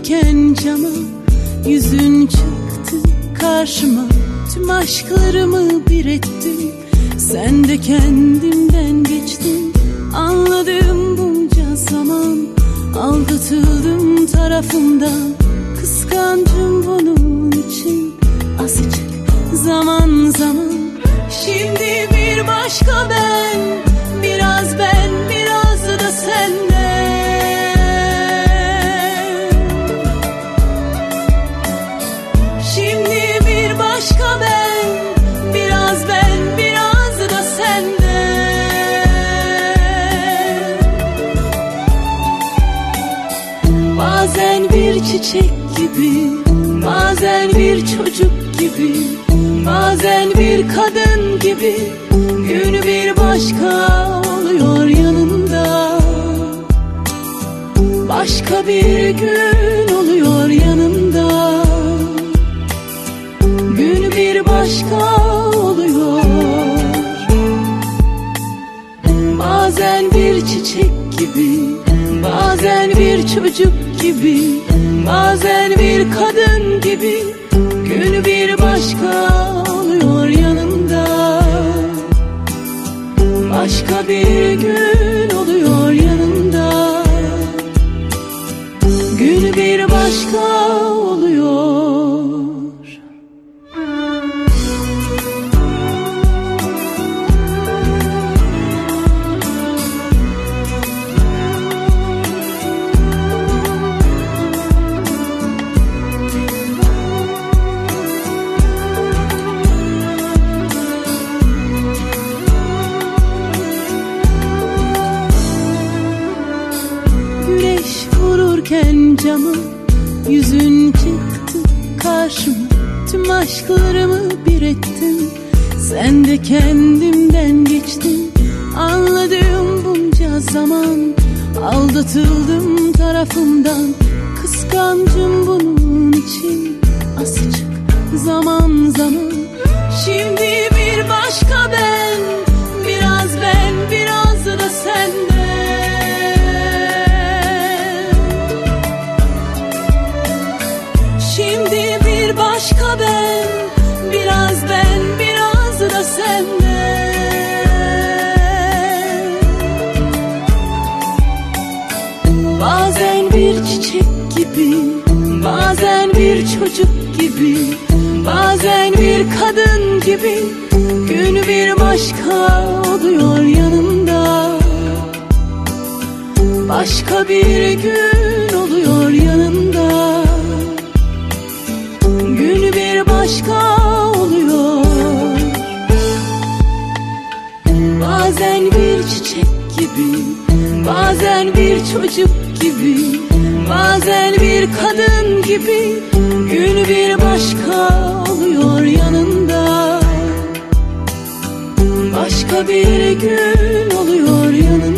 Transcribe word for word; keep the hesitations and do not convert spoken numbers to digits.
vururken cama, yüzün çıktı karşıma. Tüm aşklarımı bir ettin, sen de kendimden geçtin. Anladım bunca zaman, aldatıldım tarafımdan. Kıskancım bunun için azıcık zaman zaman. Şimdi bir başka ben, biraz ben, biraz da senden. Şimdi bir başka ben, biraz ben, biraz da senden. Bazen bir çiçek gibi, bazen bir çocuk gibi, bazen bir kadın gibi. Gün bir başka oluyor yanında, başka bir gün oluyor yanında. Gün bir başka oluyor. Bazen bir çiçek gibi, bazen bir çocuk gibi, bazen bir kadın gibi. Gün bir başka oluyor yanında, başka bir gün oluyor yanında. Gün bir başka oluyor. Cama, yüzün çıktı karşıma. Tüm aşklarımı bir ettin, sen de kendimden geçtin. Anladım bunca zaman, aldatıldım tarafımdan. Kıskancım bunun için azıcık zaman zaman. Şimdi bir başka ben, biraz ben, biraz da senden. Şimdi bir başka ben, biraz ben, biraz da senden. Bazen bir çiçek gibi, bazen bir çocuk gibi, bazen bir kadın gibi. Gün bir başka oluyor yanında, başka bir gün oluyor yanında. Gün bir başka oluyor. Bazen bir çiçek gibi, bazen bir çocuk gibi, bazen bir kadın gibi. Gün bir başka oluyor yanında, başka bir gün oluyor yanında.